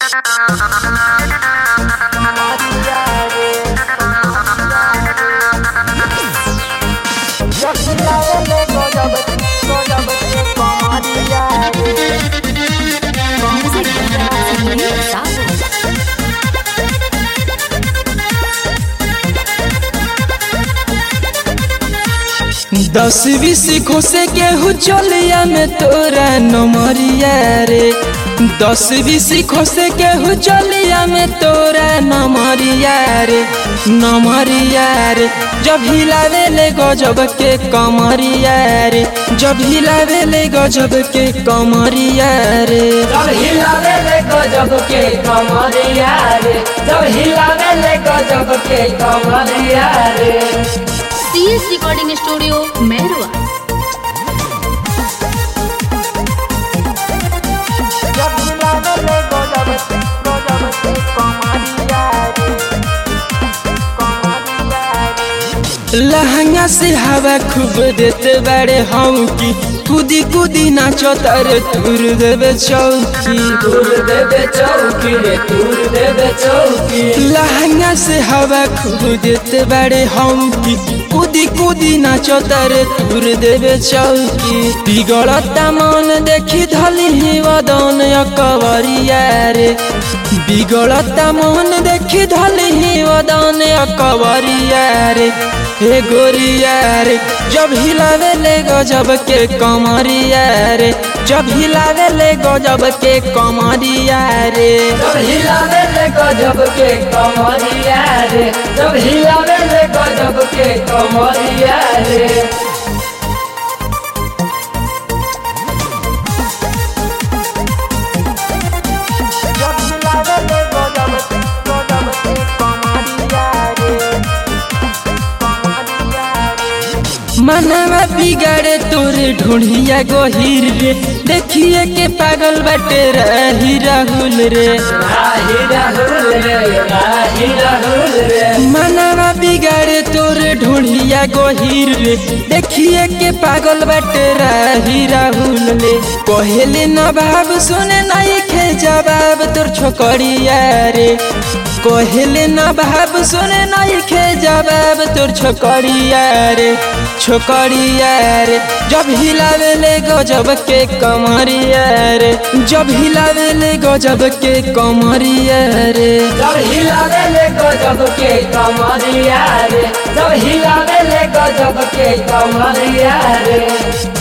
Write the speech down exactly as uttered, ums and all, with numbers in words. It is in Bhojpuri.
दस बीस खोसे केहू चलिया में तोरा नमरिया रे। दस बीस खोसे केहू चलिया में तोरा नमरिया रे नमरिया रे। जब हिलावे ले गजब के कमरिया रे जब हिलावे ले गजब के कमरिया रे जब हिलावे ले गजब के कमरिया रे जब हिलावे ले गजब के कमरिया रे। CS recording studio Mehrua. लहंगा से हवा खूब देते बड़े हम की कूदी कूदी नाचो तारे तुर देवे चौकी तुर देवे चौकी रे तुर देवे चौकी। लहंगा से हवा खूब देते बड़े हम की कूदी कूदी नाचो तारे तुर देवे चौकी। बिगड़ता मन देखी धली ही वदन अकबरिया रे बिगड़ता मन देखी धली ही वदन अकबरिया रे। हे गोरिया रे जब हिलावे ले गजब के कमरिया रे जब हिलावे ले गजब के कमरिया रे जब हिलावे ले गजब के कमरिया रे जब हिलावे ले गजब के कमरिया रे। मनवा बिगाड़े तोरे ढूंढिया गोहिर रे देखिए के पागल बटे रही राहुल रे राही राहुल रे राही राहुल रे। मनवा बिगाड़े तोरे ढूंढिया गोहिर रे देखिए के पागल बटे रही राहुल रे। कहले न भाव सुने नहीं खे जवाब तोर छोकरिया रे कहले न भाव सुने नहीं खे जवाब तोर छोकरिया रे छोकरिया रे। जब हिलावे ले गजब के कमरिया रे जब हिलावे ले गजब के कमरिया रे जब हिलावे ले गजब के कमरिया रे जब हिलावे ले गजब के कमरिया रे।